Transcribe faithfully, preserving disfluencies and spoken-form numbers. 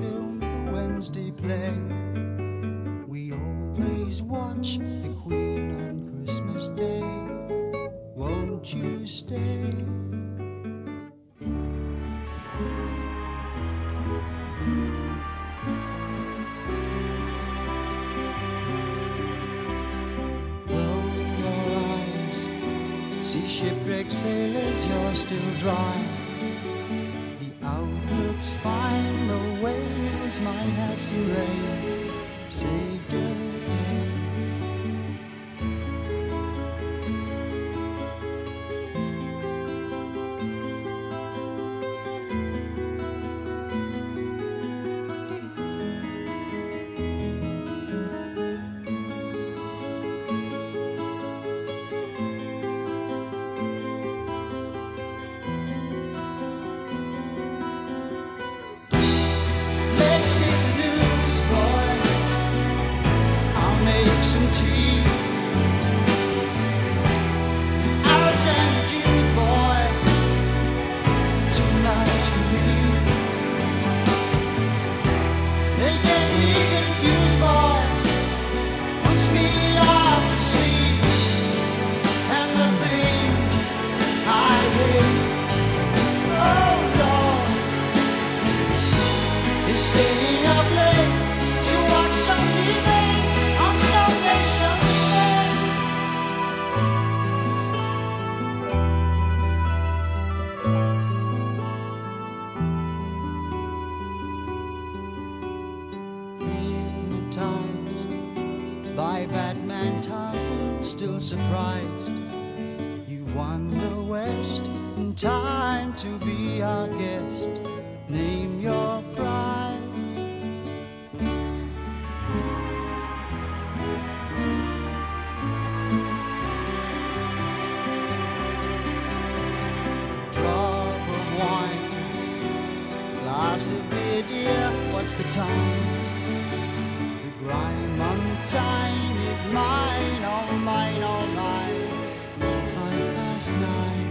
filmed the Wednesday play. We always watch the Queen on Christmas Day. Won't you stay? See shipwrecked sailors, you're still dry. The outlook's fine, the whales might have some rain. Saved again. Staying up late to watch Sunday night on Salvation Day. Hypnotized by Batman Tarzan, still surprised you won the West in time to be our guest. Name your prize. Drop of wine, glass of beer, dear, what's the time? The grime on the time is mine, oh mine, oh mine. Five past nine.